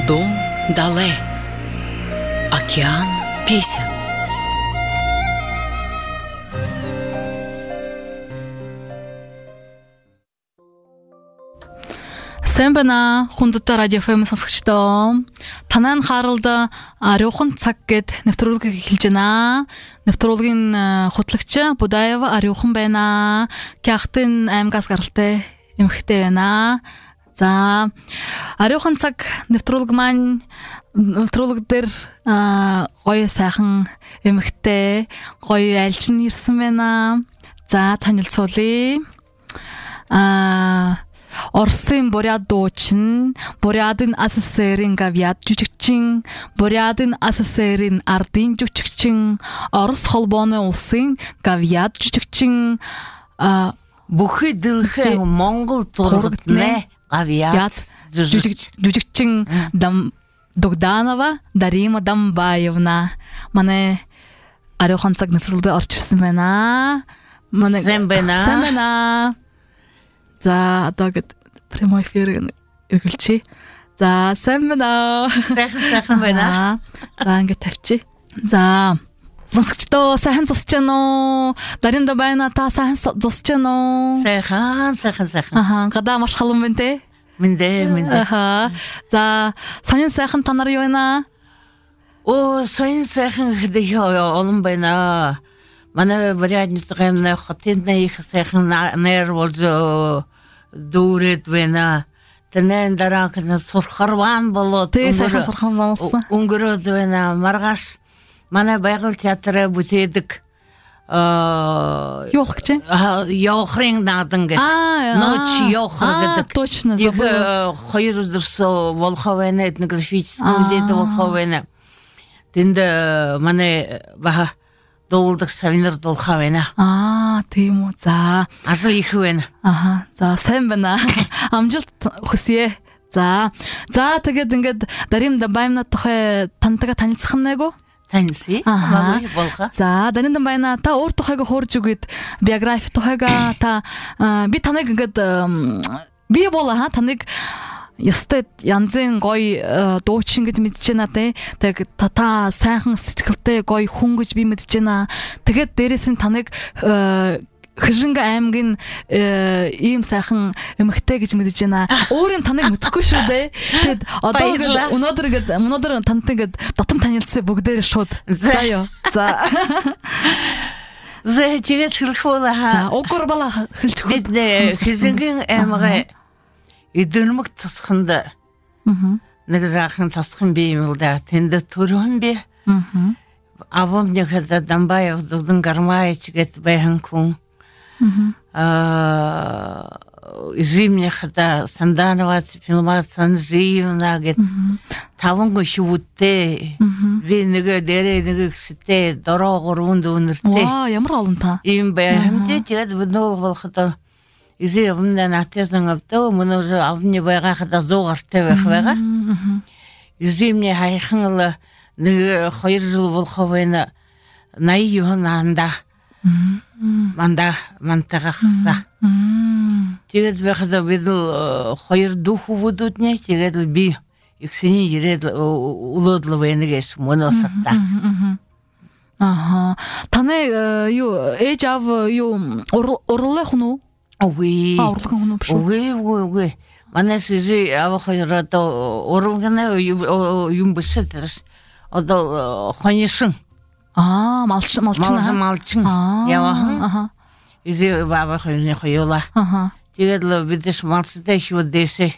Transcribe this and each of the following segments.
Дом Дале. Океан песен. Сайн байна. Хүндтэй радио FM сонсогчдоо. Танай харалд Ариухан цаг гэд нэвтрүүлгийг эхэлж байна. Нэвтрүүлгийн хөтлөгч Будаева Ариухан байна. Кяхтын аймгаас гаралтай эмэгтэй байна. За Ариухан цаг нэвтрүүлэг маань нэвтрүүлэг дээр гоё сайхан эмэгтэй гоё альжин ирсэн байна. За танилцуулъя. Орсын буряд дуучин, бурядын АССР-ийн гавьяд жүжигчин, бурядын АССР-ийн ардын жүжигчин, Орос холбооны улсын гавьяд жүжигчин, бүхий дэлхийн Монгол дургатны гавьяд жүжигчин Дугданова Дарима Дамбаевна манай Ариухан цаг нэвтрүүлгээр орж ирсэн байна. Манай сайн байна. За одоо гээд прямой эфир эргэлчээ. За сайн байна. Сайхан байна. За ингээд тавьчих. За сонсогчдоо сайхан зусч байна уу? Даринда байна та сайхан зусч байна уу? Сайхан. Гадаа маш халуун байна те. Миндэ. За сонин сайхан та нар юу байна? Сонин сайхан гэдэг олон байна. Манай бурядны хотын их сайхан нэр болж дүүрээд байна. Тэрнээ дараахна сурхарван болоод өнгөрөөд байна. Маргааш манай байгууллага театраа бүтээдэг явах гэж явахын наадан гэдэг. Ночь явах гэдэг. Точно. Хоёр өдрсөө волхов байна. Этнографический музейд волхов байна. Тэнд манай баха дуулдаг семинар дуулах байна. Тийм үү. За. Асуу их байна. За сайн байна. Амжилт хүсье. За тэгээд ингээд Дарим Дамбаевна тухай тантайгаа танилцах юм нээгүү? Танилцъя. Болхоо. За Дарим Дамбаевна та өөр тухайгаа хуурж өгөөд биографи тухайгаа та би таныг ингээд би болоо таныг ястай янзын гоё дуучин гэж мэдэж байна те. Тэг та сайхан сэтгэлтэй гоё хүн гэж би мэдэж байна. Тэгээд дээрээс нь таныг Хажинга аймгийн ийм сайхан эмэгтэй гэж мэдэж байна. Өөрийн таныг мэдэхгүй шүү дээ. Тэгэд одоо өнөөдөр тантай ингээд дотн танилцсан бүгдээрээ шууд. За ёо. За. Тэгээд хэлэхүүл угар бала хэлчих. Бид Хажингийн аймгийн эдэрмэг тусаханд нэг жаахан тусахын би юм л да. Тэнд төрөн би. Авомнихад Дамбаев дудан гармайч гэт байхан хүн. Зимнихада Санданова филмацсан живна гэт таван гүшүүттэй. Би нэг дээрээ нэг гэстэй дороогоор үнд үнэртэй. Ямар олон та. Ийм байхамжээ тэгээд өнөө болоход Изи өмнө натясан авто мөнөө авны байгахад зуугартай байгаа. Изимний хайхан л нэг 2 жил болох байна. 80 юунанда мантагахса. Тэгээд байхад бид 2 дүүх хүүдүүднээ тэгээд би ихсний ирээд улуудлаа байна гэж мөнөө сатта. Таны юу ээж аав юу урлах нь Үгүй. Урлах нь биш үү? Үгүй. Манай сизи авах яраад урлагна юм бишэдэрс. Одоо хоньсон. Малчин. Яваа. Изи баба хоньны хоёла. Тэгээд л бидээс марстай шүү дэсэ.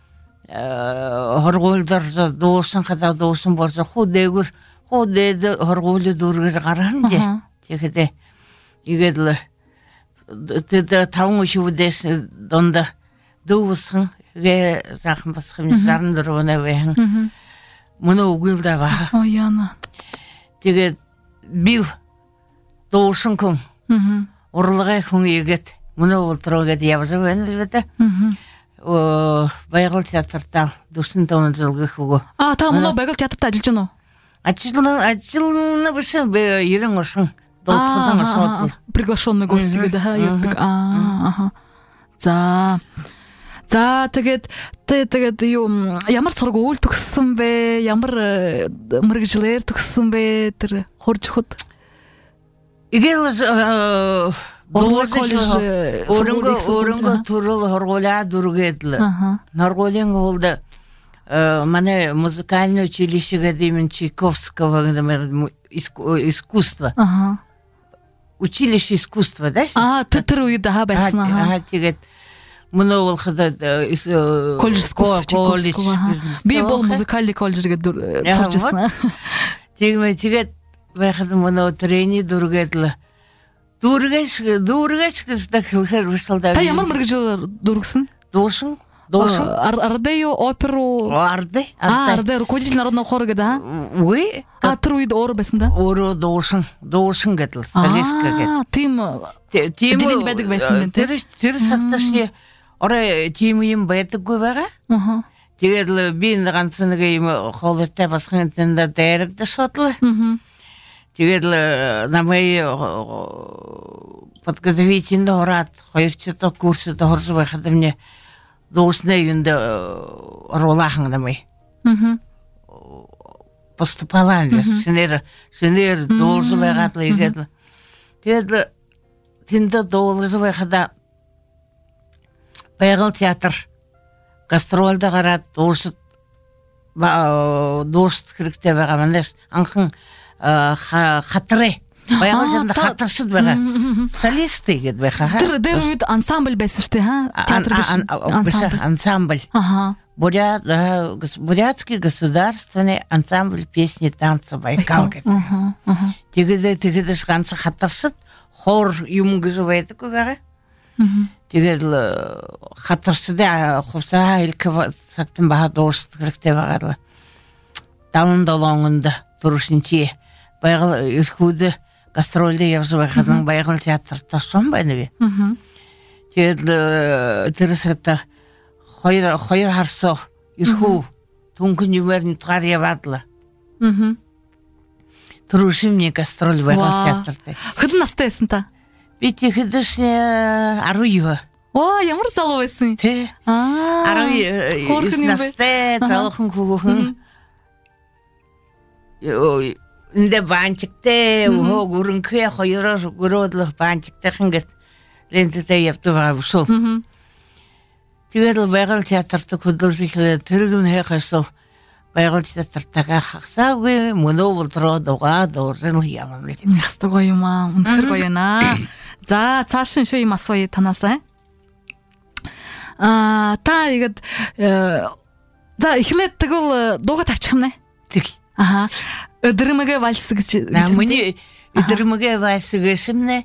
Хоргуулдар дуусан хадаа дуусан болсон худээгээр хоргуулд дүүргэр гараан гэ. Тэгээд игээд л тэгээд таван шүвдээс донд дүүсэн гэ захан басхын сарн дөрвөнэ вэн. Мөнө үгүй л даа. Яна. Тэгээд бил дуусан хүн. Урлагай хүн игээд мөнө ултроогээд явсан байна л бэдэ. Байгууллага театртаа 40 тонн зөвгөх өгөө. Та мөнө байгууллага театртаа ажиллаж байна уу? Ажиллана биш 90 оршин. Приглашенный гость гэдэг яадаг. За За тэгээд юу ямар сургууль төгссөн бэ? Ямар мэргэжлэр төгссөн бэ? Тэр хурж хот. Игэл коллеж өрөнгө төрөл хоргуулаа дүргээд л. Норгуулийн голд манай музыкальное училище имени Чайковского искусства. Училище искусства, да? Тэр үед байсан. Тэгээд мөн болоход коллеж искусства. Би бол музыкальный коллеж гэдэг сурч ирсэн. Тэгээд байхад мөн трени дүргээд л дүүргэж гэдэг хэлэхээр бишэлдээ. Та ямар мэргэжил дүргсэн? Дуусан. Ардею оперу. Арде руководитель народного хора гэдэг. Үгүй. Тэр үед өөр байсан да? Өөрөө дуусан гэдэл. Солистка гэдэг. Тийм байдаг байсан юм. Тэр сагташ орой тийм юм байдаггүй байгаа. Тэгээд л би ганц нэг юм хоолойтой басхын тэндэ дайрагд шодлоо. Тэгээд л намайг подготовительный орад 2 курсд орж байхад мне дуусна юунд оруулаахан намайг. Поступала инженер дуулж байгаад л игээд тэгээд тэнд дуулж байхад Байгал театр гастролд гараад дуусд хэрэгтэй байгаа манайш анхан хатраа Байгал театр хатаршд байгаа. Солисты гэдэг байхаа. Тэр үед ансамбль байсан шүү дээ, театр биш. Ансамбль. Бурятский государственный ансамбль песни танца Байкал гэдэг. Тэгээд ганц хатаршд хор юм гэж байдаг байгаа. Тэгээд хатаршдаа хувцаа хэлэх цагтан бахад дуусд хэрэгтэй байгаа. Давн долоонд туршинчи Байгал эрхүүд гастролд явж байхад Байгал театрт орсон байна би. Тэгээд тэр сарда хоёр харсоо эрхүү түнхэн юмэр нутгаар яваад л. Туршимны гастрол Байгал театрт. Хэдэн настай байсан та? Би тэгэдэш 19. Ямар залуу байсан? Тий. 19 настай залуухан хүүхэн. Инде банчигтэй өрөнгөө хоёроор гөрөөд банчигтайхан гэт ленттэй явдгаа бүсүү. Тэгээд Байгал театрт хөдөлгөөн тэргэн хайхасаа Байгал театртаа хагсаагүй мөнөө болдроо дугаад уурын явна л гэдэг. Ястаа гоё юм аа. Үнэхээр гоё наа. За цааш нь шүү юм асууя танаасаа. Та игээд за эхлээд тэгвэл дуугаа тавьчих юм нэ. Тэг. Өдрмөгэ вальс гэж. Миний өдрмөгэ вальс гэшмнэ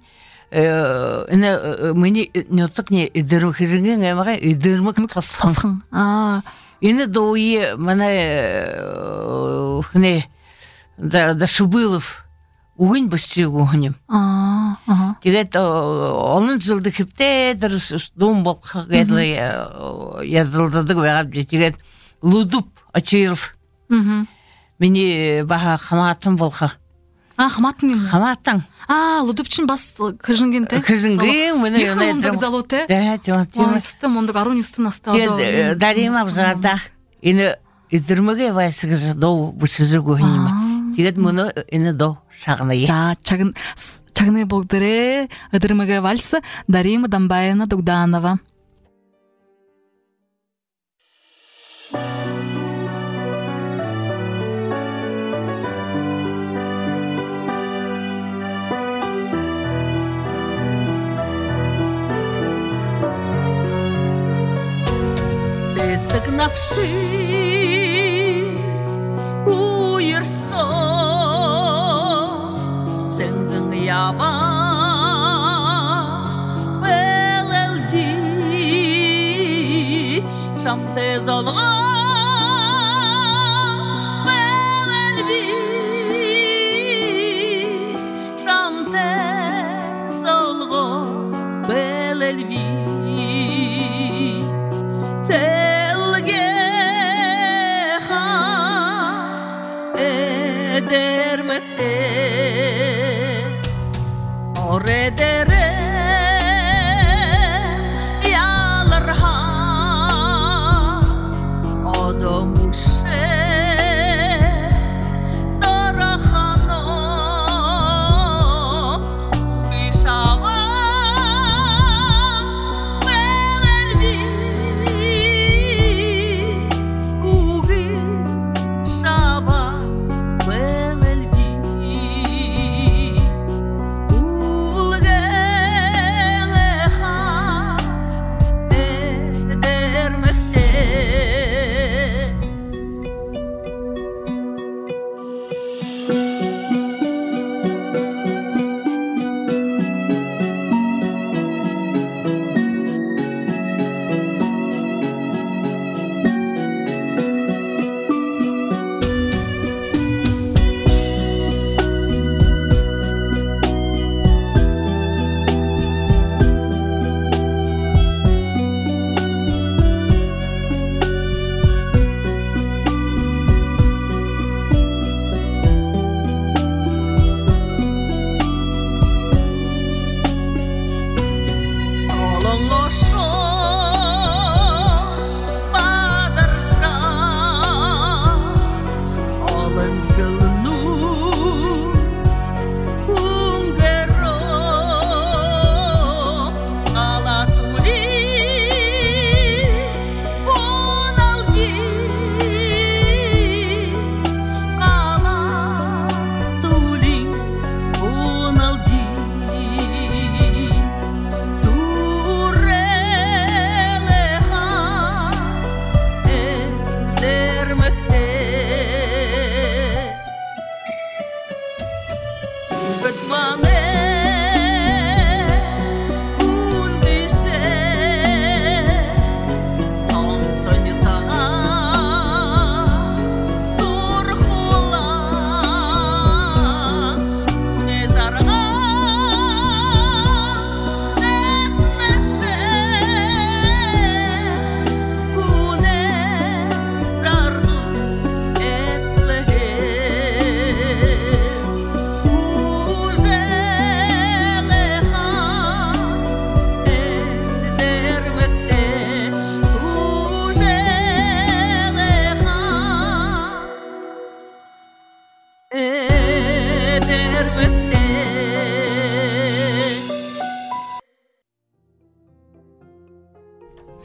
миний нёцгны өдрө хэрнген амгаа өдрмөг тосхон. Энэ дууи манай хне да Шубылов үгэн бочиг үхнем. Тэгээд олон жилд хэвтээ дум болох гэдэг ядалдаг байгаад тэгээд Лудуп Ачиров. Миний баха хамаатан болох. Хамаатан юм. Хамаатан. Лудуп чинь бас Хажингинтэй. Хажингийн миний өнөөдөр залуутай. Тийм. Өстө мундаг 19 настай одоо. Тэгээд дарим авзаада энэ өдрмөгэ вайс гэж дуу бүсэжгүй юм. Тэгээд мөн энэ дуу шагнаа. За чагны бүгдэрээ өдрмөгэ вальс Дарима Дамбаевна Дугданова. Сагнавши уерсо зэнгэн ява элэлди шамте залга элэлби шамте залга элэлби Oredere yalarha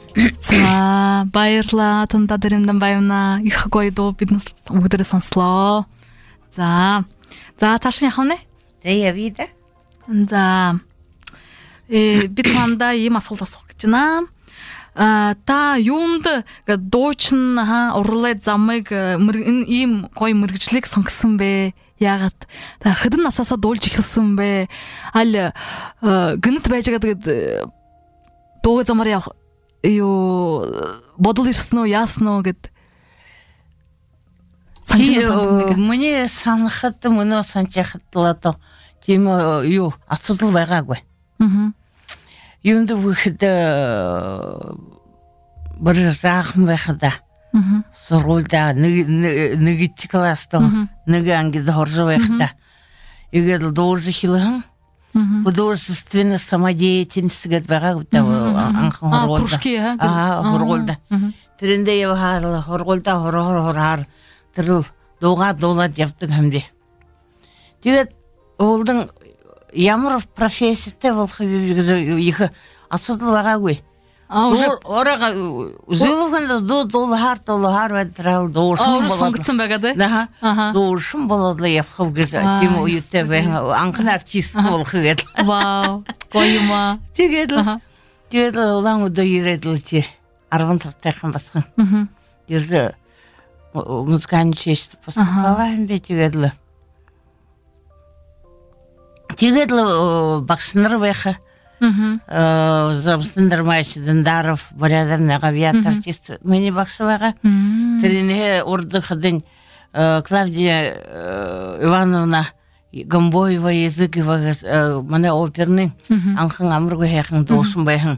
За баярлаа танда дэрэмдэн баяна их гоё дуу бид нар бүгдээрээ сонслоо. За цааш нь явах нь. За явида. За бид танда ийм асуулт асуух гэж байна. Та юунд дуучин урлаад замыг ийм гоё мэргэжлийг сонгосон бэ? Яагаад та хэдэн насаасаа дуулж эхэлсэн бэ? Аль гэнэт байж байгаа тэгээд дууга замаар явах юу бодол ирсэн үү яасан уу гэд Мне санахад мөнөө санчахад л одоо тийм юу асуудал байгаагүй. Юунд бүхэд бүр заахан байхада сургуульда нэг класста нэг ангид хорж байхада игээл дуурж хэлхэн художественная самодеятельность гэдэг байгааг анхан хоргуулда. Тэрэндээ явахаар хоргуулда хороор тэр дуугаа дуулаад явдаг хамди. Тэгээд уулдан ямар професситэй болох их асуудал байгаагүй. Ороо зөвхөн дуулахаар байдрал дуурсан сонгоцсон байгаа дээ. Дуурсан болоод явах гэж тийм үетэй байх анхны артист болох гэдэг. Вау. Гоёма. Тэгээд улаан өдөө ирээд л чи 15 тайхан басхан. Тэр музыканчист поступала юм бэ тэгээд л багш нар байха. Замстандер Майш Дендаров, Борядарный авиатор-артист, миний багш байгаа. Тэрний урдах день Клавдия Ивановна Гамбоева языкова манай оперный анхан амаргүй хайхан дуусан байхан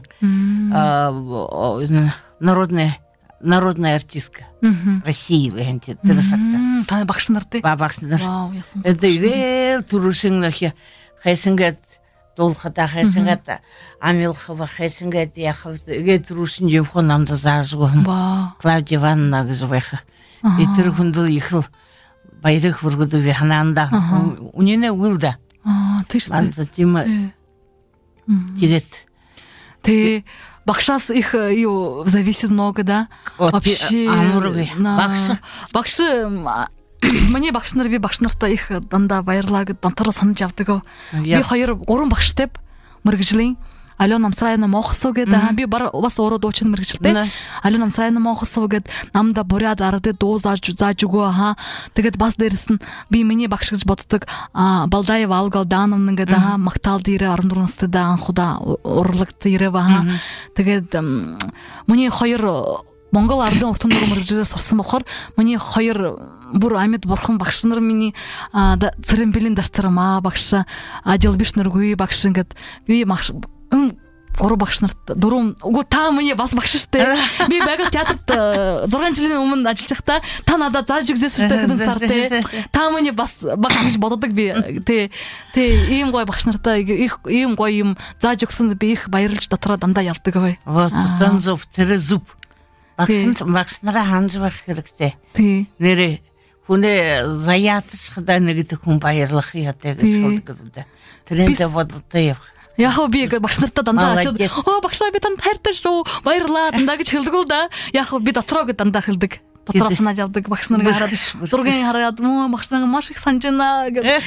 народная артистка России байна тэр сакта. Та багш нар тий. Багш нар. Вау, ясан. Тэгээд түрүүшин нөх хайсангаад дуулахад хайсангаад амилхава хайсангаад яхав тэгээд түрүүшин явах намда заажгүй. Клавдия Ивановна гэж байха. Тэр хүндэл их баярх хүргэдэг би ханаанда. Үнэнэ үлдэ. Тийш. Тийм. Тэгээд багшаас их юу зависит много, да? Вообще. Багш миний багш нар би багш нартай их дандаа баярлаа гэд донтороо санаж явдаг. Би 2-3 багштай мэргэжлийн Алена Амсрайна Мохсо гэдэг би бас өөрөө дуучин мэргэжилтэй. Алена Амсрайна Мохсо гэдэг намда буряд ард дуу зааж өгөө тэгээд бас дээрэс нь би миний багш гэж боддог Балдаева Алгалдановна гэдэг Мактал дээрээ 14 настай анхудаа урлагт ирээ тэгээд миний 2 Монгол ардын уртан дуу мэргэжлээс сурсан болохоор миний 2 бүр амьд бурхан багш нар миний цэрэмбэлийн дарцармаа багш Ажилбиш нэргүй багш ингээд би 3 багш нарт 4 үгүй та миний бас багш штэ. Би Байгал театрт 6 жилийн өмнө ажиллаж байхдаа та надад зааж өгсөн штэ хэдэн сар те. Та миний бас багш гэж боддог би те ийм гоё багш нартай ийм гоё юм зааж өгсөн би их баярлж дотроо дандаа явдаг бай. Вот тон зүв тэр зүв. Багш нараа хандж байх хэрэгтэй. Нэрээ хүнээ заяатч хадаа нэгдэг хүн баярлах яатай гэж боддог. Тэрэндээ бодолтой явах. Яг би багш нартай дандаа очиод багшаа би танд хайртай шүү баярлаа дандаа гэж хэлдэг л да. Яг би дотроо гэж дандаа хэлдэг. Дотроо санаж явдаг багш нарыг хараад зургийн хараад багш нар маш их санаж байна гэдэг.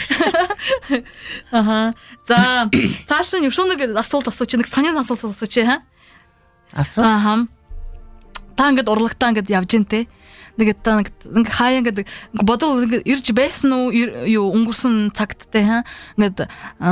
За цааш нь юушоног асуулт асууч нэг санийн асуулт асууч Асуу. Та ингээд урлагтаа ингээд явж гэнтэй. Тэгээд та ингээд хаяа ингээд бодол ингээд ирж байсан уу юу өнгөрсөн цагт те ингээд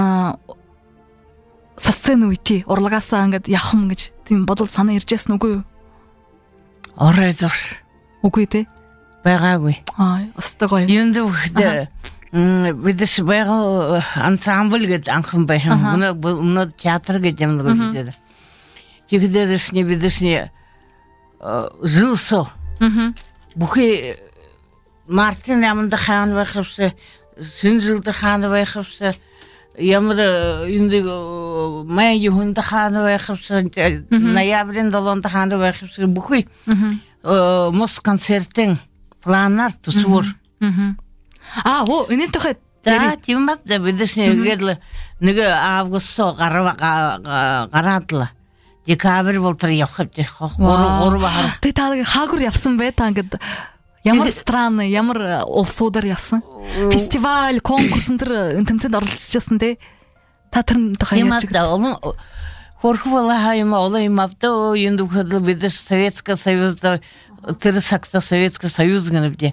сасцэн үети урлагаасаа ингээд явхам гэж тийм бодол санаа ирж байсан үгүй юу? Орой зурш. Үгүй те. Байгаагүй. Өстой гоё. Юунд вөхдөө бидс байгал ансамбль гэж анхан байхын өнөө театр гэж юм гэдэг. Тэгэдэрсний бидсний жился. Бүхий Мартин яманда хаан байхвс Сүнжилдэ хаан байхвс ямар энэ май юунд хаан байхвс ноябрин 7 хаан байхвс бүхий мос концертын планаар төсвөр. Энэ тохой тийм бидсний гээд нэг август гараадла. декабрь болтыр явхап те гору бахар. Тэ та хаагур явсан бай та ингээд ямар страны, ямар улсуудаар явсан? Фестиваль, конкурс энэ тэмцээнд оролцчихсан те. Та тэр хаяарч олон хорхвала хайма олон мавто юнду хадл бид Советский Союз тэр сакта Советский Союз гэнэвдэ.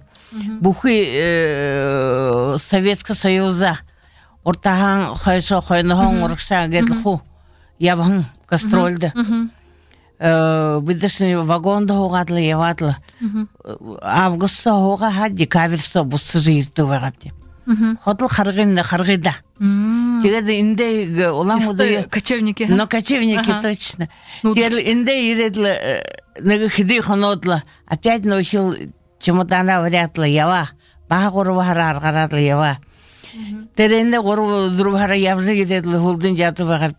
Бүхий Советский Союза ортахан хайшо хойнохон урагшаа гэдэл хуу явхан гастролд. Бидсэн вагонд хуугаадла яваадла. Август хууга ха декабрьсо буссрийдүү байгаад. Ходол харгыда. Тэгээд эндээ улаан модыг кочевники. Но кочевники точно. Тэгээд эндээ ирээдл нэг хэдий хоноодлаа опять научил чемодана вряд-ли ява. Багур хараар гараад ява. Тэр эндээ гурав дөрөв хараа явж ирээдл хулдын жаад байгаад.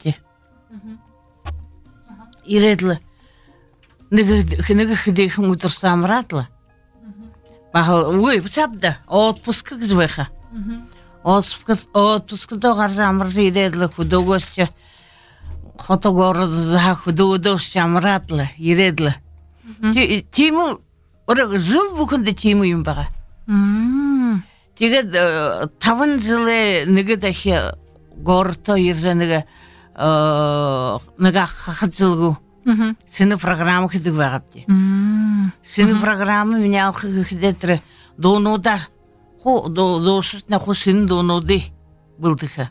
Ирээдл нэг хэдий хүн өдөрсөн амраатла. Бахал үгүй бцапда отпуск гэж байха. Отпускдоо гараа амар ирээдл хөдөөгөөс хотогоор хөдөөдөөс амраатла ирээдл. Тийм өөр жил бүхэнд тийм юм байгаа. Тэгээд 5 жилээ нэг дахь горто ирсэн нэг хахацлгу. Синий програм хийдэг байгаад. Синий програм меняах гэхдээ дуунуудаа доошны хушин дуунуудыг бүлдэх.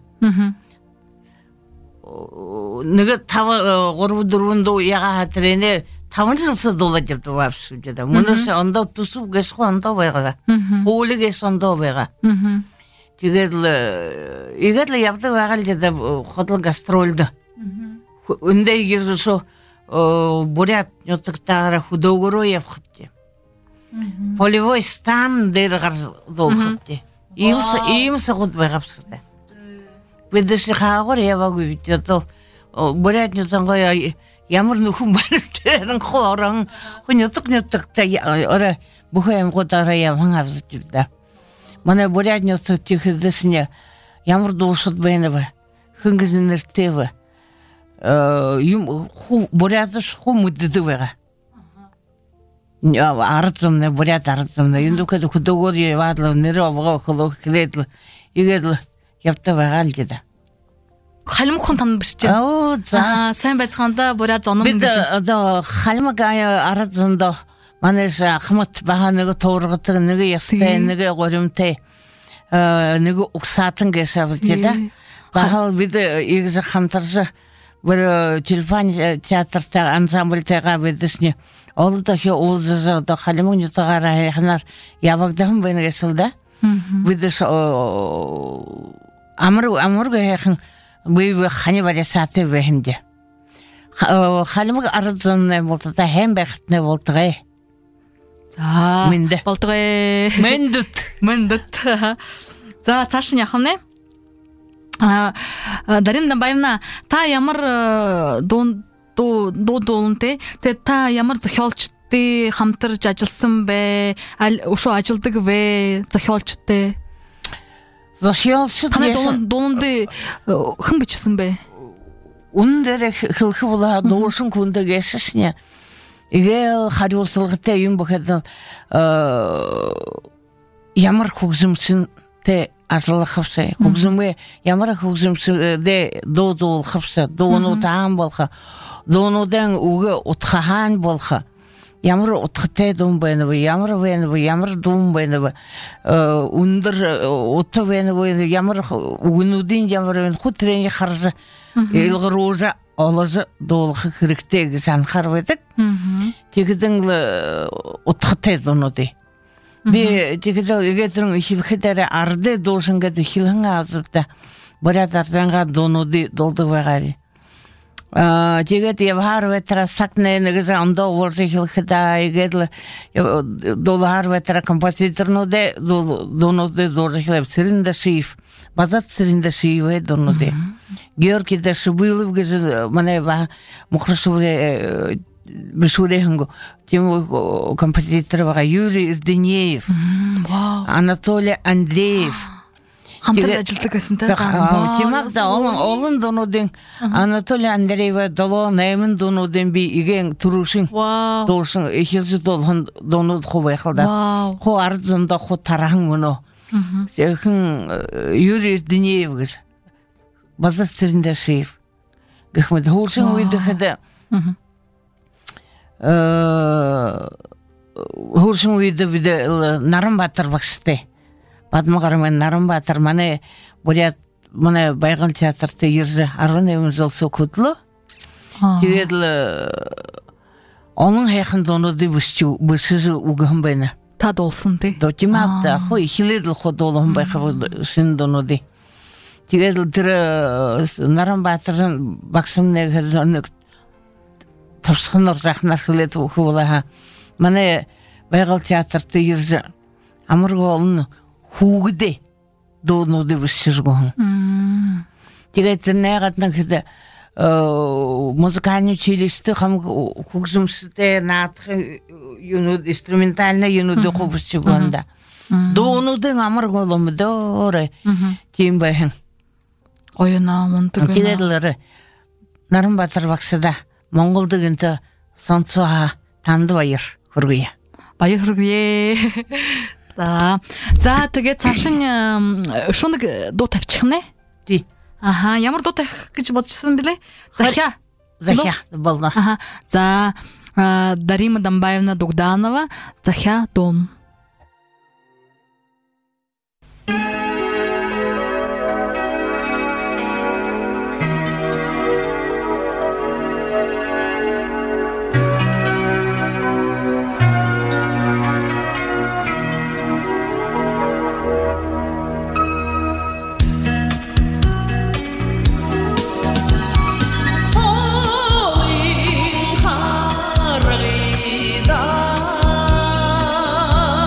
Нэг 3-4 дуу яга хатрэнэ 5 жилс дуулаад явдаг баавш гэдэг. Мөнөөс ондоо тусуу гэсгүй ондоо байгаа. Хуулигээс ондоо байгаа. Тэгээд л явдаг байгаа л гэдэг хотол гастролд. Үндэ гэрсо бурят нёцгтаараа хөдөөгөрөө явхавч. Полевой стан дээр гар зоолхавч. Ийм сагууд байгаавчтай. Бидээс хаагур яваагүй гэдэг бурят нёцгоо ямар нөхөн барьсан хоорон нёцгтай орой бүхэн амгуудаараа явхан авч байна. Манай бурят нёцг чихэдэсня ямар дуусад байна вэ? Хөнгөс нэртэй вэ? Юм бурятш хүмүддэг байгаа. Арцумна бурят арцумна юндукад хөдөөгөр яваадл нэр авгаа хөлөг хэлэдл игээл явтаа байгаа л гэдэг. Халимхан тань биш ч. За сайн байцгаанда бурят зоном гэж. Бид одоо халимаг арцундо манайш хамт баха нэг туургадаг нэг ястай нэг горимтэй нэг угсаатан гэсавч гэдэг. Баха бид игж хамтарч бір телефон театртаа ансамбльтэйгаа бидсний олдохи уулзаж халимаг нутагаараа ханаар явагдсан байна гэсэн да. Бидс амарга яхан би хани барьсаатай бэхэндэ. Халимаг арзанны болтоо хэм байхтны болтгоо. За болтгоо. Мэндүт. За цааш нь явах нэ. Даримдан баяна та ямар дуулантэй тэгээ та ямар зохиолчтой хамтарч ажилласан бэ? Өшөө ажилдаг вэ? Зохиолчтой. Таны дууланд хэн бичсэн бэ? Үнээр хэлхвла дуушин хүндэг яшшня. Игээл хариуцлагатай юм бохад ямар хөгжимчтэй ажлахавсаа хөгжмөө ямар хөгжимсдээ дуудуулахавсаа дуунуудaan болха дуунуудын үгэ утхаан болха ямар утгатай дуун байна вэ ямар дуун байна вэ өндөр утга байна вэ ямар үгнүүдийн ямар хүтрийн харж илгэрүүж олож дуулах хэрэгтэй гэж анхаар байдаг. Тэгдэн утгатай дуунуудыг би тэгээд игээдрэн хэлэхээр ардэ дуушингээд хэлхэн азавта бурят арданга дуунуудыг дуулдаг байгаа. Тэгээд явхаар ветра сакнэ нэг ондоо уурж хэлэхэд игээд дуулахаар ветра композиторнууд дуунуудыг дуулж хэлэв Цэриндэ Шиф базат Цэриндэ Шивэ дуунуудыг Георгий Дашвилов гэж манай мухрасурэ бишурехнго тем композитор байгаа Юрий Ирденеев, Анатолий Андреев. хамтран ажилладаг байсан те. Чимаг да олон дуунуудын Анатолий Андреева 7-8 дуунуудын би иген түрүүшин дуусан ихэлж долхон дуунууд хуу байх л да. Хуу ард зондоо хуу тарахан мөнөө. Зөвхөн Юрий Динеев гэж базар тэрэндээ шив. Гэхмэд хуулсын үед хэд хуулсын үед бид Наранбаатар багштай. Бадмагармын Наранбаатар манай бурят манай Байгал театрт ирж 18 жил сөкөдлөө. Тэгээд л onun хайхан дуунуудыг бүсэж үгэн байна. Та дуулсан тий. Дочимавда хоо ихлээд л ходуулсан байх шин дуунуудыг. Тэгээд л тэр Наранбаатарын багшныг нэг тавсхнаар захнаар хэлээд өгөхөөлаа. Манай Байгал театрт ирж амаргол хүүгдээ дуунуудыг бүсэж. Тэгээд нэгэд нэг музыкальный училище хам хөгжмөстэй наадах юунууд инструментальный юунууд хөвсөж гонда. Дуунуудын амар голомдоор тийм байх. Гоёна мундаг. Тэгээд Наранбаатар багшда Монголд гэнт сонцоо танд баяр хүргэе. Баяр хүргэе. За тэгээд цаашин шунаг дуу тавьчих нэ. Тий. Аха, ямар дуу тавих гэж бодчихсан бэлээ? Захя болно. Аха. За Дарима Дамбаевна Дугданова Захя дун. Holy Harida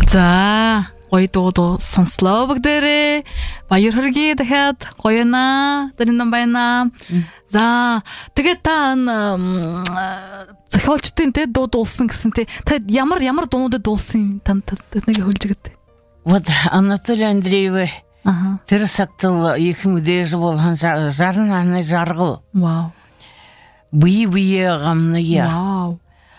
За гоё дуудуу сонслоо бүгдээрээ. Баяр хүргэе дахиад гоёна. Дарин байна. За тэгээд та зохиолчдын те дуу дуулсан гэсэн те та ямар дуунуудад дуулсан танд нэг хөлж өгдөө. Вот Анатолий Андреев тэр сактал их мэдээж болон жарнаны жаргал. Вау. Бие гамная. Вау.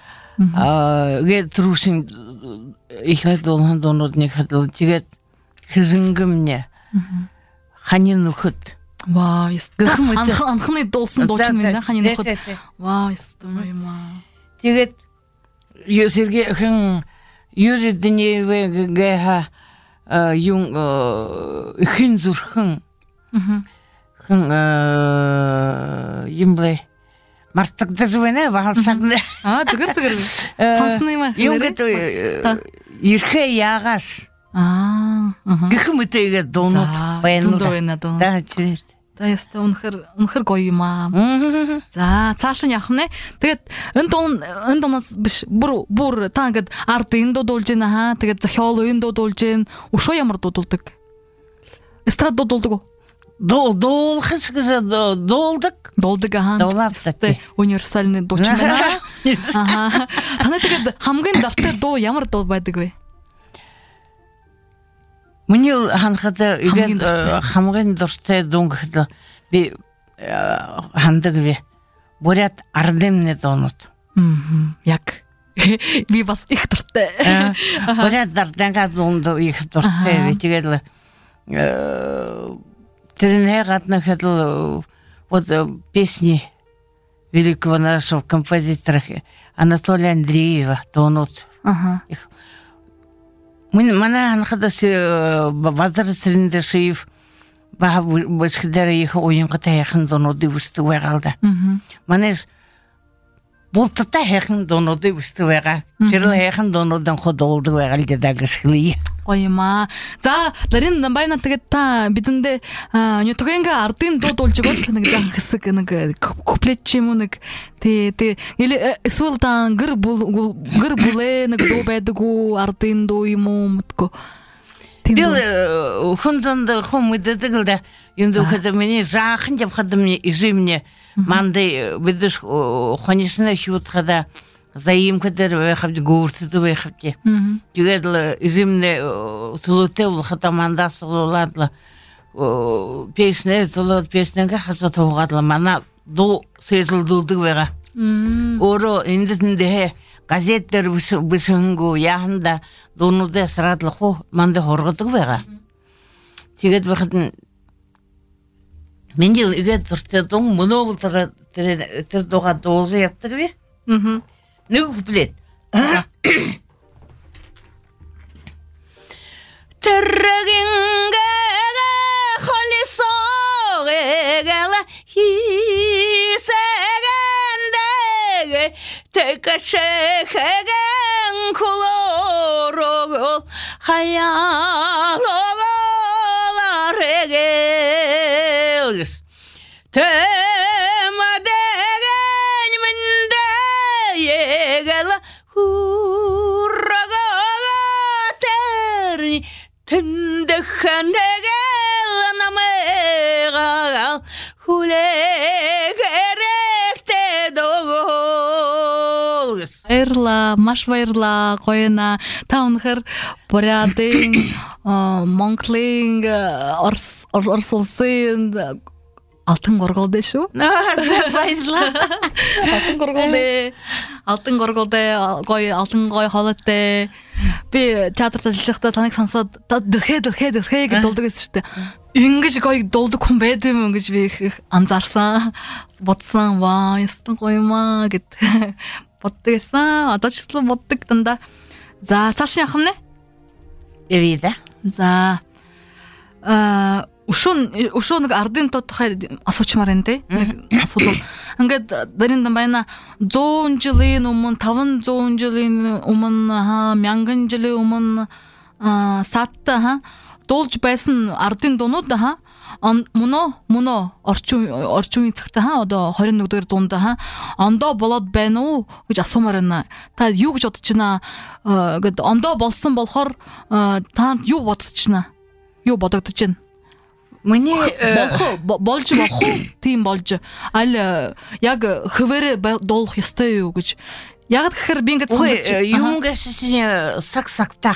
Гэ трушин ихлээд болон дуунуудыг хадвал тэгээд хэзэнгэмнэ. Ханин нөхөд. Вау, анхны дуулсан дуу чинь байна ханин нөхөд. Вау, ястаа юм аа. Тэгээд Сергей хэн Юрий Даниевыг гээ yung хэн зүрхэн хэн юмлэ мартагдаж байна баалсагна зүгээр сонсно юм аа юм гэдэг ирхэ яагаш гэх мэтэйгээ дуунууд байна да чи та яста үнэхэр гоё юм аа. За цааш нь явах нэ. Тэгээд энэ дуунаас биш бүр та ингээд ард энэ дуулж байна хаа. Тэгээд зохиол энэ дуулж байна. Өшөө ямар дуулдаг? Эстрад дуулдаг уу? Дуулах гэж дуулдаг аа. Дуулдаг. Универсальны дууч байна. Аха. Таны тэгээд хамгийн дуртай дуу ямар дуу байдаг вэ? Миний ханхад игээд хамгийн дуртай дуу гэхэд би хандаг би бурят ардемны дуунууд. Яг би бас их дуртай. Бурят арденга дуунд их дуртай. Тэгээд тэрний гадна хэл вот песни великого нашего композитора Анатолия Андреева дуунууд. Манай ханхадас Базар Сэрэндэшев бахбышдэр их уянгатай яхан дуунуудыг бичдэг байгаа л да. Манай булттай яхан дуунуудыг бичдэг байгаа. Тэр л яхан дуунуудын ходуулдаг байгаа л гэдэг ашиглая. Гоё юм аа. За нарийн байна тэгээд та бидэндээ нютгэнга ардын дуу дуулж өгөөд нэг жаахан хэсэг нэг куплет ч юм уу нэг тий эсвэл та гэр бүлээ нэг дуу байдаг уу ардын дуу юм уу мэдгүй. Би хүнзэнд мэддэг л да. Юм зөвхөн миний жаахан явхад мне ижимне мандай бидэж хонишна шүтхада заимкадэр байхад гүртэд байхад. Тэгээд ижимне сулутэй болоход мандас болоод песня хасаа туугаадла манай дуу сэжлдүүлдэг байгаа. Өөрөө эндээсээ газет дээр бишэнгүү яханда дуунуудаас радлах уу мандаа хоргодог байгаа. Тэгээд байхад миний игээд зуртай дун мөнөөл тэр дууга дуулж явдаг би. Нэг куплет. Тэргингэ холисоэгэл хисэгэндэг тэкэшэгэн колорог хаялоголарэгэл темадэгэн мэндэ егэл хурагатэрни тэндэхэнэгэл намэгал хүлэгэрэхтэ догол. Баярлаа, маш баярлаа гоёна. Та өнөхөр бурядын Монголын Орос улсын алтан горгол дээ шүү. Баярлаа. Алтан горголдээ гоё алтан гоё хоолойтой. Би театрт ажиллахдаа таныг сонсоод дөрхээ гэж дуулдаг байсан шүү дээ. Ингэж гоё дуулдаг хүн байд юм гэж би их анзаарсан. Бодсон. Вау, ястан гоё юм аа гэд боддог байсан. Одоо ч гэсэн боддог дандаа. За, цааш явах юм нэ? Явъя. За. Өшөө нэг ардын тодорхой асуучмаар энэ нэг асуудал. Ингээд дарин байна 100 жилийн өмнө 500 жилийн өмнө 1000 жилийн өмнө саатта дуулж байсан ардын дуунууд Мөнөө орчин үеийн цагтаа одоо 21-р зуунд ондоо болоод байна уу гэж асуумаар байна. Та юу гэж бодож байна? Гэд ондоо болсон болохоор та юу бодож байна? Юу бодогдож байна? Миний болж болох уу? Тийм болж аль яг хөвөрө дуулах ёстой юу гэж. Яг гэхээр би ингэж юунгээс саксакта.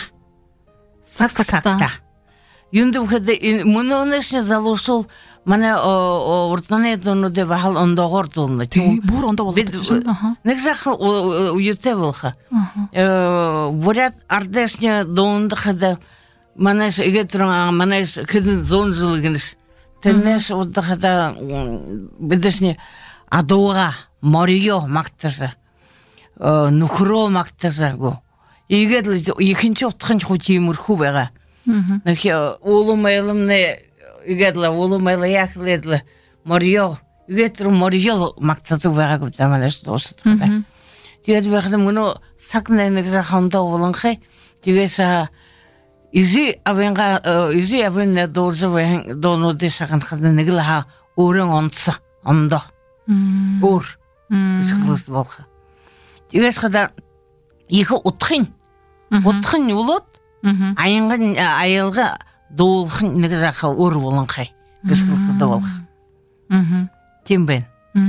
Юунд вхэд мөнөөс залуусул манай урдны донууд бахал ондоогоор дуулна. Бүр ондоо болоод. Нэг жах уйтэй болха. Бурят ардесня дондхад манайс игэтрэн манайс хэдэн 100 жил гэнэс. Тэрнээс удахада бидэсни адууга морио магтаса. Нөхрөө магтасаагүй. Игээд л ихэнч утхан ч тиймэрхүү байгаа. Нэг уулмайлмны игээд л уулмайл яхлээд л морио игээд морио магтасаг байгаагүй заманаас дуусдаг. Тэгээд байхад мөнөө сагнаа нэг хандаа болонхай. Тэгээс изи авен дооржвэн доонуудын шаханхад нэг л өөрөн онцсон ондоо. Өөр ихлэс болох. Тэгээс хада их утхын улууд аянган аялга дуулахын нэг заха өөр болонхай гэсгэлтэй болох. Тийм байна.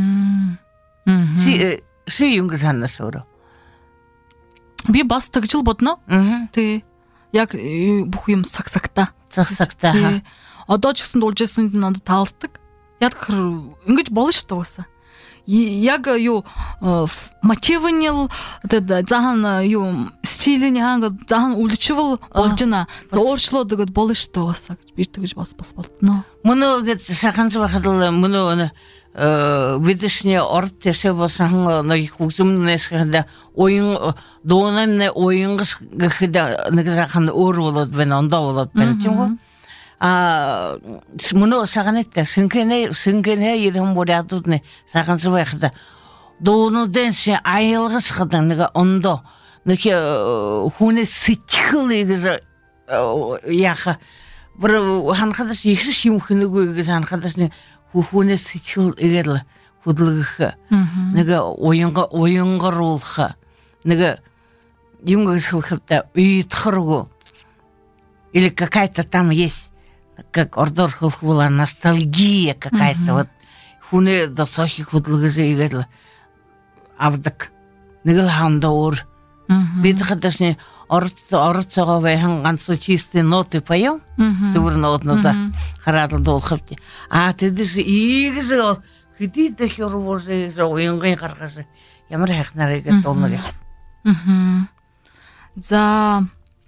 Си юнг санаас өөрөө. Би бас тэгжил бодно. Тий. Яг бүх юм сагсагта. Одоо ч гэсэн дуулж байсан надад таалдаг. Яг ингэж болно шүү дээ угаасаа. Яг юу мотивнил захан юу стилийн ханга захан үлчвэл болж байна. Өөрчлөөд болно шүү дээ угаасаа гэж би тэгж бас болтноо. Мөнөө гэж шаханч байхад мөнөө видишний орд яшээ болсон нэг хүзэмнээс хэнда уян дуунамны уянгас гэхэд нэг захан өөр болоод байна ондоо болоод байна тийм үү мөнөө саганэтэ сингэнэ ирэн бурядудны саганч байхад дуунуудын аялгас хада нэг ондоо нэг хүнээс сэтгэл гэж яха бүр ханхадас ихс юм хэнэгүй гэж ханхадас хүнээс сэтгэл игээл хөдөлгөх нэг уянгаруулах нэг юм гэсэлхэвтэй уйдхаргу или какая-то там есть как ордор хөлхвула ностальгия какая-то вот хүнээ досохи хөдөлгөөс игээл авдаг нэг л хандуур бид хадасны орцоо байхан ганц чистый ноты поем зүгээр нотнуудаа хараад дуулахвч тэдэс ийгс хэдийдэх юурвэрээ уянгийн гаргаас ямар хайхнарыг дуулна гэж. За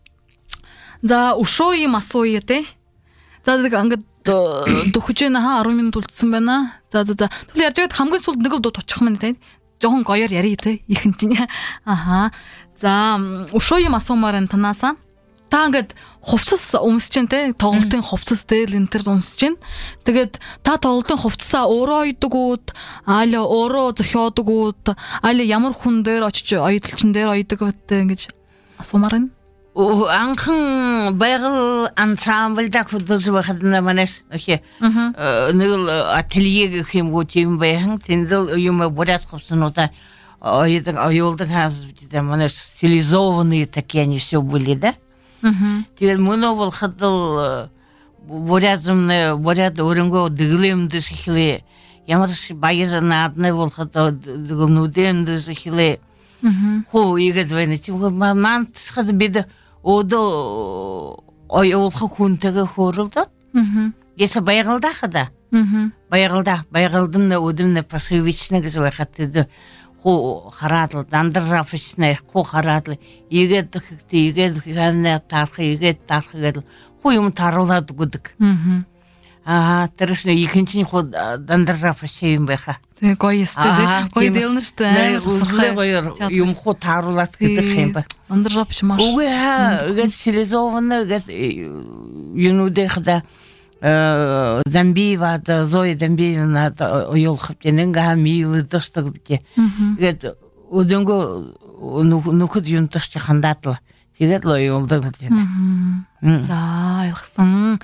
өшөө юм асууя те. За ингээд дөхөж наа 10 минут үлдсэн байна. За тэгвэл ярьж байгаад хамгийн сүүлд нэг л дуу тучих маань те. Жохон гоёор ярий те ихэн чинь. За өшөө юм асуумаар энэ танаасаа. Та ингээд хувцас өмсөж чинь те тоглолтын хувцас дээр энэ төр өмсөж чинь. Тэгээд та тоглолтын хувцасаа өөрөө ойдог ууд, аля өөрөө зохиодог ууд, аля ямар хүн дээр очиж ойдлчин дээр ойдог гэдэг ингэж асуумаар байна. Анхан байгаль ансамбльда хөдөлж байхад манайс нэг л ателье гэх юм уу тийм байхан тэндэл юм бурят хувцснуудаа оюулдаг хаасбитэй манайс стилизованные такие они все были, да? Тэгээд мөнөө болоход бурят өрөнгөө дэглэмдэж ихлээ ямар баяр наадны болоход дэглэмдэж ихлээ хоо игээд байна чи мантсахад бид одо оюулах хүнтэйгээ хөөрөлдөд яса баягалда хада баягалдам өдөмнө пасивичнэ гэж байхад хоо хараад дандрапчнэ хоо хараад игээд ханаа тарах игээд тарах гэдэг хоо юм таруулаад гэдэг тэрс ихэнчний хоо дандрапч юм байха тэг гоё өстэй гоё дэлнэ штэ гоё юм хоо таруулаад гэдэг юм ба дандрапч маш үгүй стилизованно юнуудэ хада Замбива да Зоя Замбивна оюулхав тэнэнга милы достог битэ. Тэгээд өдөнгө нөхөд юнташ чи хандаатлаа. Тэгээд л оюулдаг л тийм. За ойлгосон.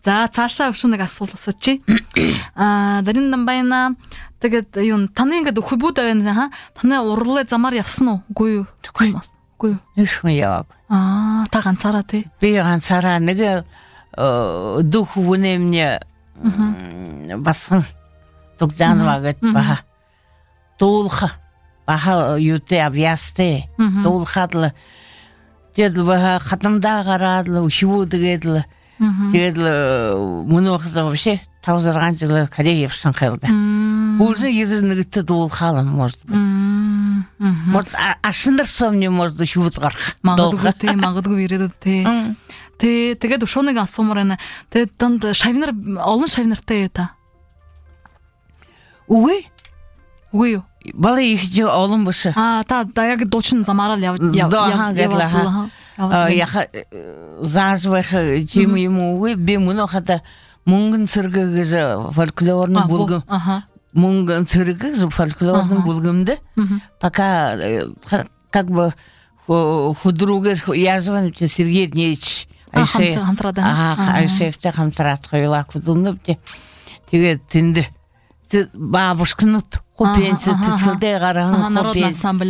За цаашаа өшөө нэг асуулт асуучих. Дарин намбайна тэгээд юу таны ингээд өхөбүүд байна хаа? Таны урлалаа замаар явсан уу? Үгүй юу? Үгүй юу? Нэг хүн яваг. Та ганцаараа тий. Би ганцаараа нэг дух үнэ мне басан тогданва гэт баха. Дуулха баха юутэй авьяастэй. Дуулхад л тэгэл баха хатамдаа гараад л өшвүүдэгээд л тэгэл мөнөөхс вообще 5-6 жил кадэ явсан хэлдэ. Уже нэг дуулхаа может быть. Может ашиндарсан юм может шууд гарах. Магадгүй ирээдүйд тий. Тэгээд өшөөнийг асуумаар байна. Тэгээд донд шавнар олон шавнартай юу та? Үгүй юу? Бала их жоо олон биш. Та яг дуучин замаараа л яваа. Яха заажвах чим юм үгүй би мөнөөхөд мөнгөн цэрэг фольклорны булгам. Мөнгөн цэрэг фольклорны булгамд пока как бы худругэр язван Сергей Дневич Айшефтэй хамтраад хоёулаа хүлэнэвдэ. Тэгээд тэнд бабушкнут хупенцэд тэцгэлдээ гарахан народный ансамбль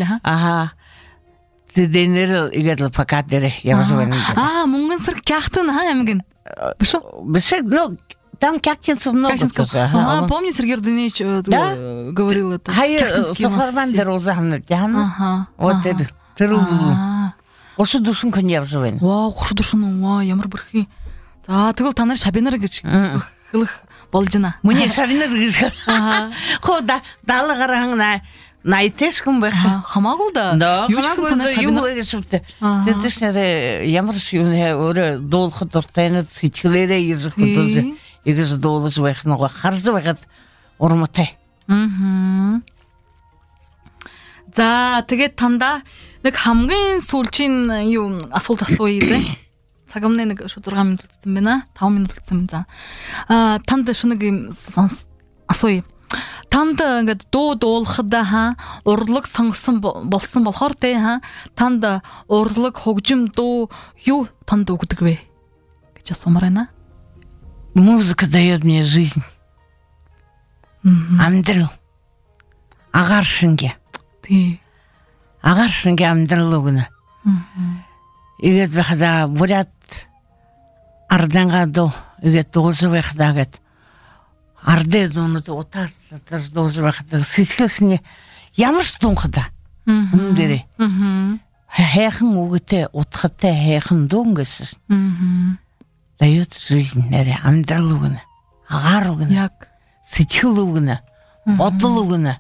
Тэдэнэр игээл пока дэрэ явж байна. Мөнгөн цэрэг кяхтын амиг. Биш ну там Кяхтинцев много. Помню, Сергей Дневич говорил это. Сухарбандер узамны. Вот это. Ошу душин көн явж байна. Ошу душин ямар бүрхий. За тэгвэл та нар шавнар гэж хэлэх болж байна. Миний шавнар гэж. Хоо даалгаран найтешгүй байх. Хамаагүй да. Юу ч та нар шавнар гэж үтэ. Тэдэшнэр ямар юм өөрөө дуулахад дуртай нэг сэтгэлээрээ ирэх хөдөлж игэж дуулаж байх нэг харж байгаад урмтай. За тэгээд танда нэг хамгийн сүүлчийн юу асуулт асууя дээ. Цагамны нэг 6 минут үлдсэн байна. 5 минут үлдсэн байна. Танд шунаг юм асууя. Танд ингээд дуулахад урлаг сонгосон болсон болохоор те танд урлаг хөгжим дуу юу танд өгдөг вэ гэж асуумаар байна. Музыка дает мне жизнь. Амдрал. Агаршинге. Тий. Агаршинге амдрал өгнө. Игээд бахада бурят арданга дуу игээд дуулж байхдаа гэд ардээ зүүнүүд утаарч дуулж байхдаа сэтгэлсний ямар ч дунхада. Дээрээ. Хайхан үгтэй утгатай хайхан дуу гэсэн. Дает жизнь нэрэ амдрал өгнө. Агаар өгнө. Яг сэтгэл өгнө. Бодол өгнө.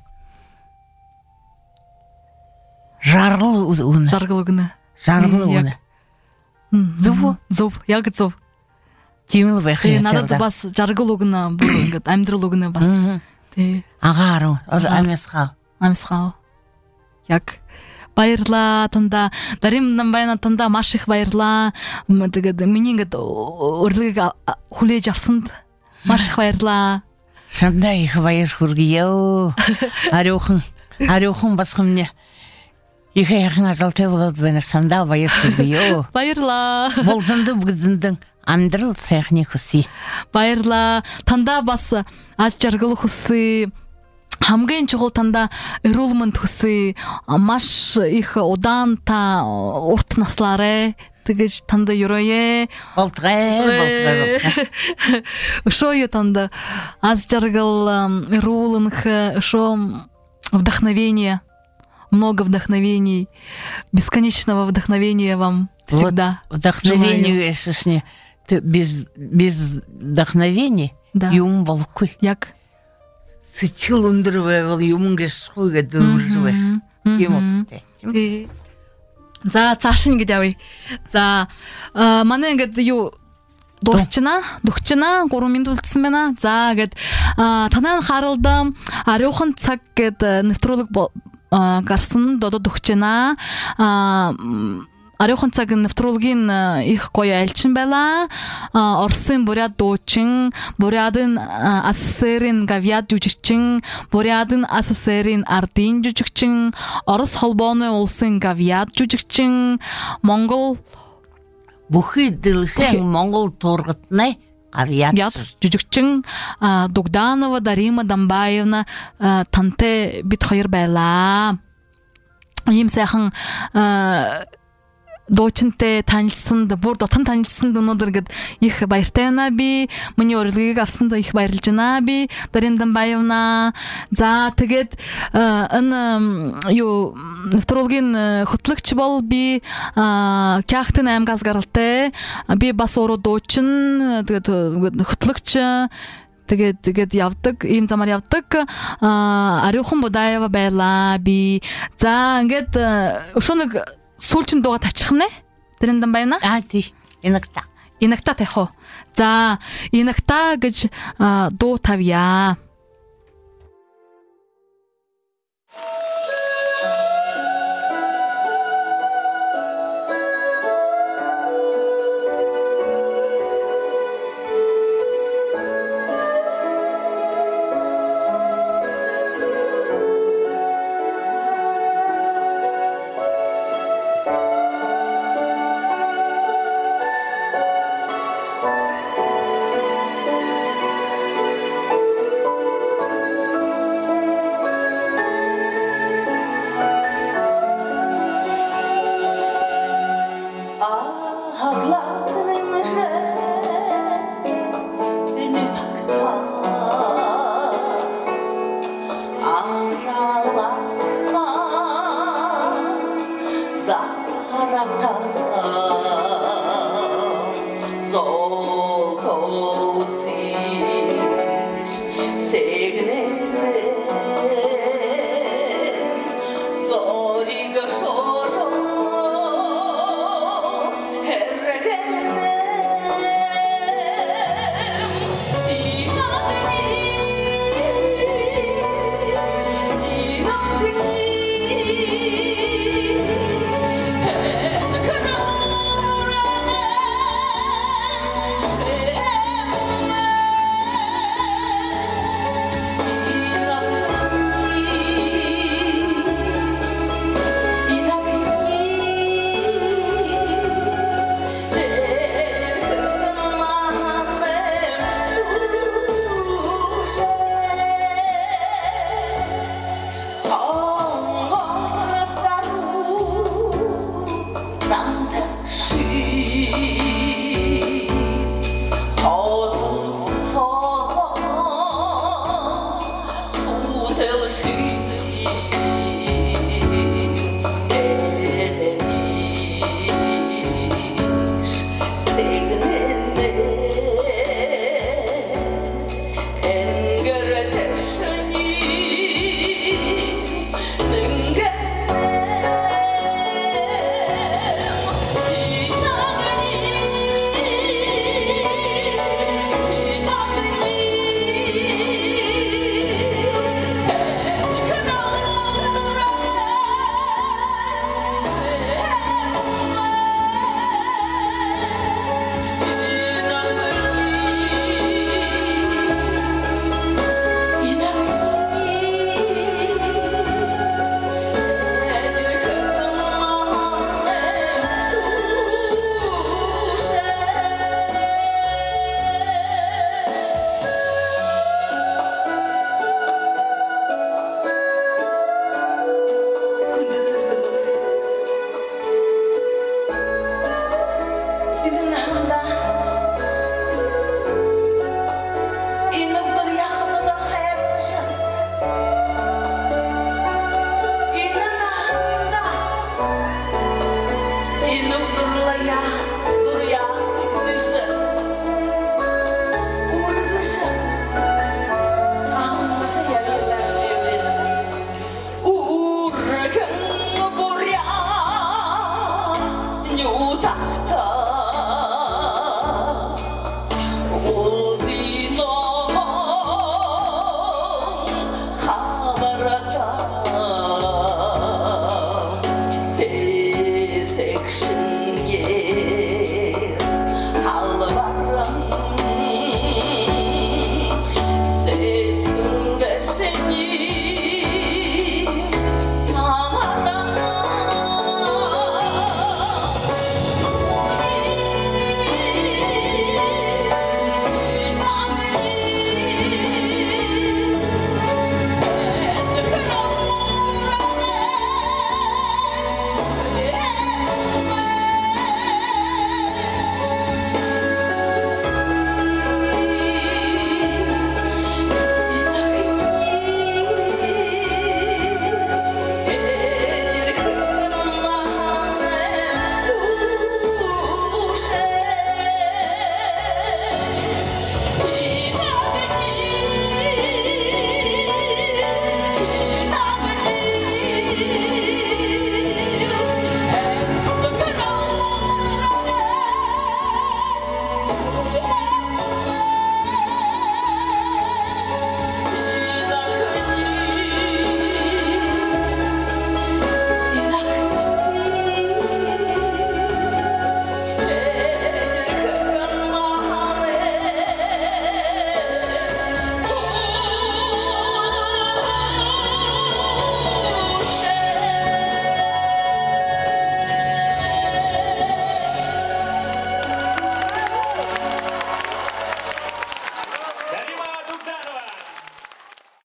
Жаргал өгнө. Жаргал өгнө. Зөв. Яг зөв. Тийм л байх юм. Надад бас жаргал өгнө бүр ингээд амдрал өгнө бас. Тий. Агаар амсхаа. Яг баярлаа танда. Дарим намбайна танда маш их баярлаа. Тэгээд миний ингээд урилгыг хүлээж авсанд маш их баярлаа. Шандаа их баяр хүргэё. Ариухан басхан мне их яхан ажалтай болоод байна. Шандаа баяр хүргэё. Баярлаа. Болзонд бүгдэн амдрал сайхны хүсье. Баярлаа. Танда бас аз жаргал хүсье. Хамгийн чухал танда эрүүл мэнд хүсье. Маш их удаан та урт наслаарэ. Тэгэж танда юроё. Болтрэ. Шо танда аз жаргал эрүүлэнх шо вдохновение. Много вдохновений, бесконечного вдохновения вам всегда. Вот вдохновение, если без вдохновения, юм болгүй. Яг. Сэтгэл өндөрвэвэл юм гэсхүйгээ дөрвөлвэх. Тийм үү? За цааш ингэж явъя. За манай ингээд юу дуусчна 3 минут үлдсэн байна. За гэд танаа харалдан ариухан цаг гэд нэвтрүүлэг гарсан додод өгчнаа. Ариухан цаг нэвтрүүлгийн их гоё айлчин байлаа. Оросын буряд дуучин, бурядын АССР-ийн гавьяд жүжигчин, бурядын АССР-ийн ардын жүжигчин, Орос холбооны улсын гавьяд жүжигчин, Монгол бүхий дэлхийн Монгол тургатны Гарьяд. Яд жүжигчин Дугданова Дарима Дамбаевна танте бит хайыр байла. Ийм сайхан доочинтэй танилцсанд бүр дотн танилцсанд өнөөдөр гээд их баяртай байна би. Миний урилгыг авсанд их баярлж байна би. Дарим Дамбаевна. За тэгээд энэ юу нэвтрүүлгийн хөтлөгч бол би Кяхтын аймгаас гаралтай. Би бас өөрөө дуучин тэгээд хөтлөгч тэгээд явдаг ийм замаар явдаг Ариухан Будаева байла би. За ингээд өшөөнөг сүүлчин дууга тачих нэ. Дарим Дамбаевна. Тий. Инагта. Инагта тавих уу. За инагта гэж дуу тавья.